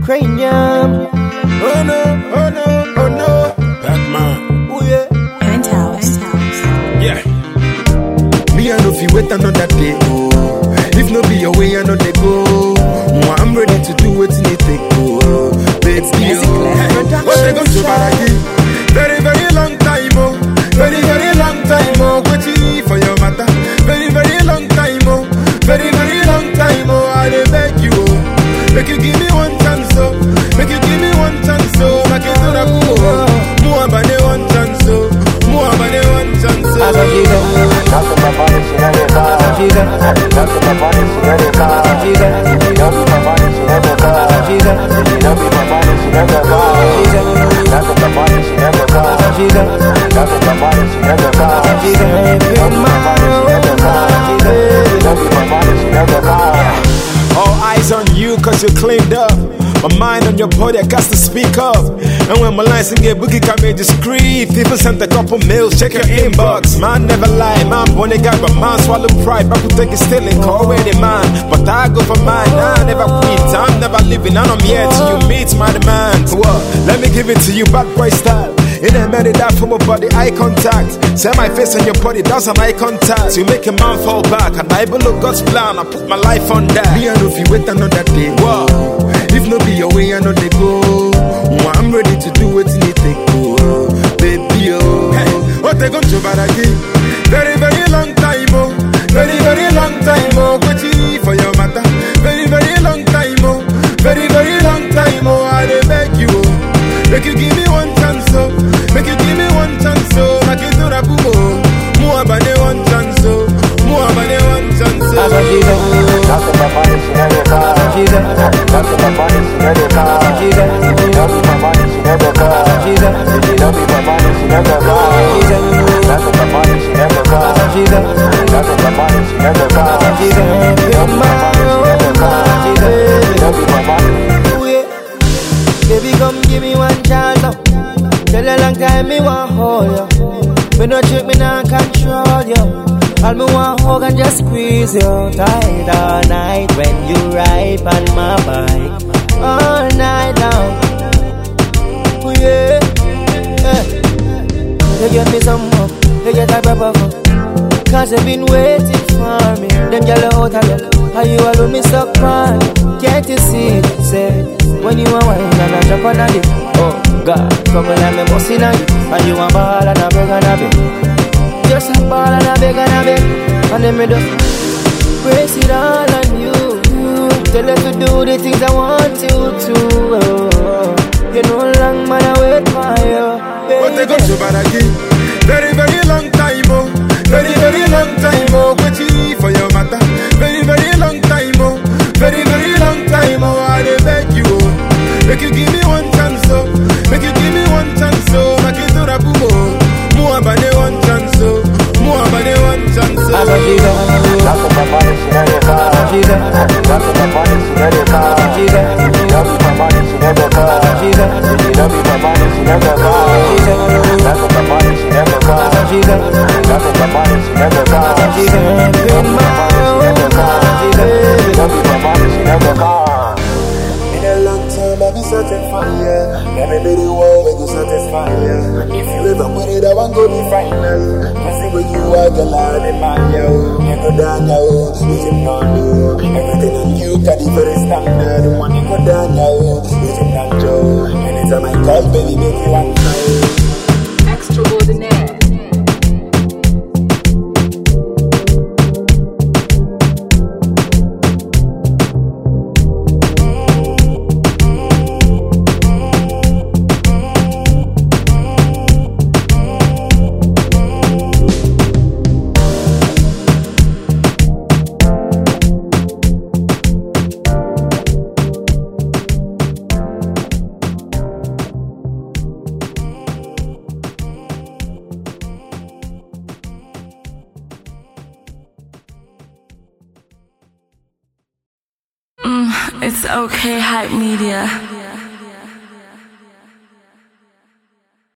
Cranium. Oh no, oh no, oh no. That man. Oh yeah. Penthouse. Yeah. Me I know if you wait another day. Oh. If no be your way, I know they go. I'm ready to do what you take. Oh, baby. What they gonna do about it? Very, very long time. Oh, very, very long time. Oh, waiting for your matter. Very, very long time. Oh, very, very long time. Oh, I dey beg you. Oh, make you give me one chance. Oh, make you give me one chance. Oh, make you do that. Oh, more about the one chance. Oh, more about the one chance. Oh. All eyes on you cause you cleaned up. My mind on your body, I got to speak up. And when my lines in get boogie can be discreet. People sent a couple mails, check your inbox. Man never lie, man born a guy, but man swallow pride. But could take it still and call any man. But I go for mine, I never quit. I'm never leaving, and I'm here till you meet my demands. What? Let me give it to you, bad boy style. In a minute that from my body, eye contact. Say my face on your body, that's an eye contact. You make a man fall back, and I even look God's plan. I put my life on that. Me I know if you wait another day. What? If no be your way, I know they go. I'm ready to do what you need to go, baby. Oh, hey, what they gonna do about again? Very, very long time. Oh, very, very long time. Oh, waiting for your matter. Very, very long time. Oh, very, very long time. Oh, I dey beg you. Oh, make you give me one chance. Oh, make you give me one chance. Oh, make you do that. Oh, more about the one chance. Oh, more about the one chance. Baby, come give me one chance now. Tell a long time me want hold you. Me no trick, me not control you. All me want hug and just squeeze you tight all night when you ride on my bike. All night long. Oh yeah, You give me some more, you get a proper fuck. Cause you've been waiting for me. Them gyal out of luck, how you alone me suck man. Can't you see it, say when you a wine and a jump on a dip. Oh God, come on and me bustin' on you. And you a ball and a beg and a beg. Just a ball and a beg and a beg. And then me just brace it all on you. Tell her to do the things I want you to. You know long man I wait for you. What they gonna do about again? Very, very long time. Oh, very, very long time. Oh, waiting for your matter. Very, very long time. Oh, very, very long time. Oh, I dey beg you. Oh, make you give me one chance. Oh, make you give me one chance. Oh, make you do that. Oh, more about the one chance. Oh, more about the one chance. In a long time I've been searching for you. Let me be the one we go satisfy you. If you ever put it, I want to be final. Cause see where you are, girl, I'm in my yo. You go down, yo, you can not do. Everything in you can be very standard. When you go down, yo, you can not do. Anytime I call, baby, make you one time. Extraordinaire. It's okay, Hype Media.